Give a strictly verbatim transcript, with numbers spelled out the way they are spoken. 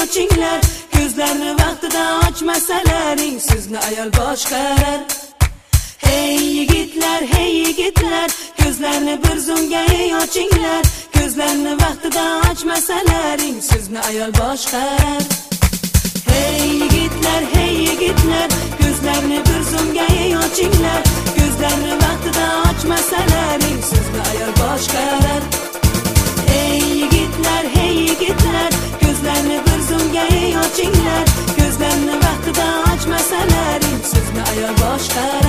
ochinglar, ko'zlarni vaqtida ochmasalaring sizni ayol boshqarar. Hey yigitlar, hey yigitlar, ko'zlarni bir zumga ochinglar, ko'zlarni vaqtida ochmasalaring sizni ayol boshqarar. Hey yigitlar, hey yigitlar, ko'zlarni bir zumga ochinglar, ko'zlarni vaqtida ochmasalaring sizni ayol boshqarar. Hey yigitlar, hey yigitlar, ko'zlarni bir zumga ochinglar, ko'zlarni vaqtida ochmasalaring sizni ayol boshqarar.